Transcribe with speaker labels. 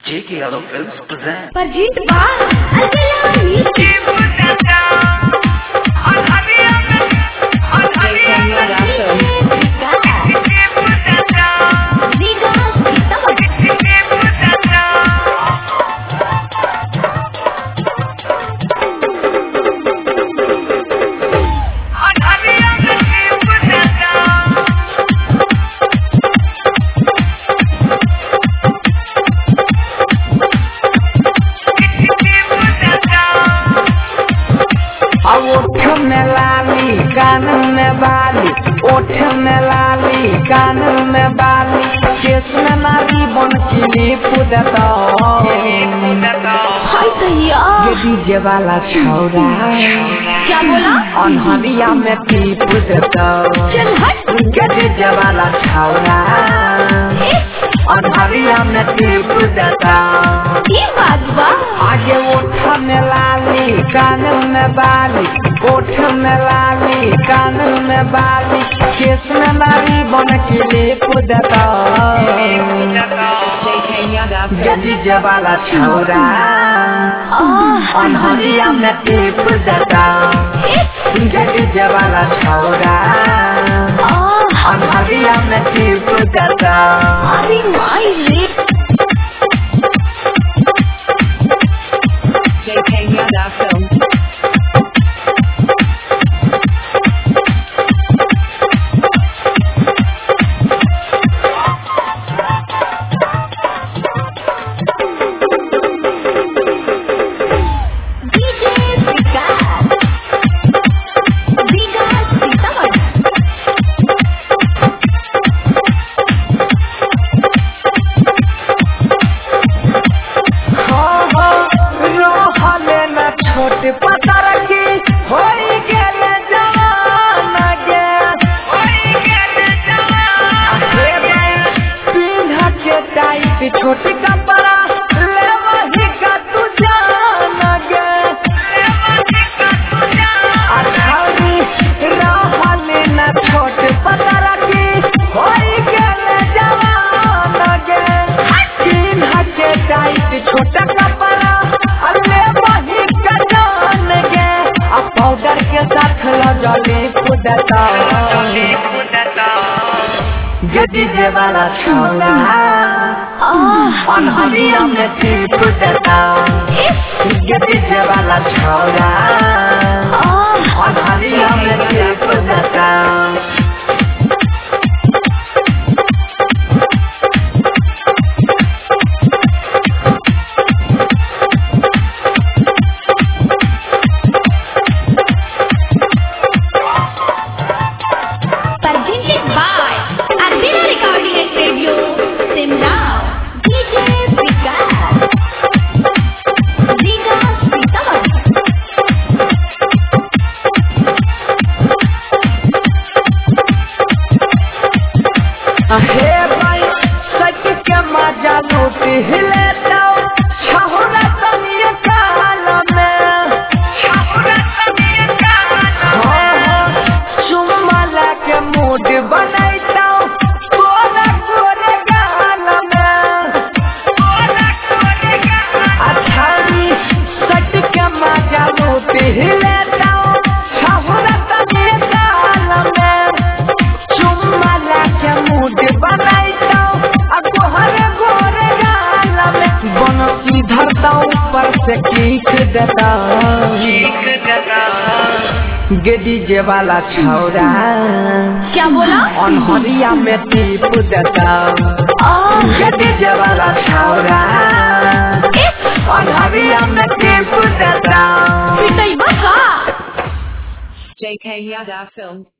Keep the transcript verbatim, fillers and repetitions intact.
Speaker 1: J K Yadav Films present
Speaker 2: Parjeet Ba Alkalami
Speaker 3: ओठ में लाली कान में बाली, ओठ में लाली कान में बाली, केस में नारी बन की पुदता ये डीजे वाला छौरा
Speaker 2: क्या बोला?
Speaker 3: अनहरिया में की पुदता
Speaker 2: चल हट
Speaker 3: ये डीजे वाला छौरा अनहरिया में की पुदता
Speaker 2: ये बात बा
Speaker 3: आगे ओठ में लाली कान में बाली, ओठ में लाली कान में बाली, केस में नारी बन के पुदता डीजे वाला छौरा अनहरिया में की पुदता डीजे वाला छौरा अनहरिया में की पुदता
Speaker 2: अरे माई रे
Speaker 3: J K Yadav Films छोटे पता रखी होई गेले जवान गे होई गेले जवान पिन्ह के टाइट छोटी कपड़ा ले वही का तू जान गे ले वही का तू जान अठारी रहले न छोटे पता रखी होई गेले जवान गे पिन्ह के टाइट छोटा कपड़ा ले वही पाउडर के साथ लजली पुदता डीजे वाला छौरा अनहरिया में की पुदता डीजे वाला छौरा अनहरिया में की पुदता हे भाई सच के मजा लूट हिले तो छहुरा तनिए काल में छहुरा तनिए काल में चुम्मा लाके मूड बनाइता तोरा तोरे गाल में तोरा तोरे गाल अठारी सच के मजा लूट हिले तो छहुरा तनिए काल में चुम्मा लाके मूड बनाइता गोहरे गोरे गाल में बनसी धरता ऊपर से कीक देता गे डीजे वाला छौरा
Speaker 2: क्या बोला?
Speaker 3: अनहरिया में टीप देता गे डीजे वाला छौरा अनहरिया में टीप देता
Speaker 2: पिटाई बका
Speaker 4: J K Yadav Films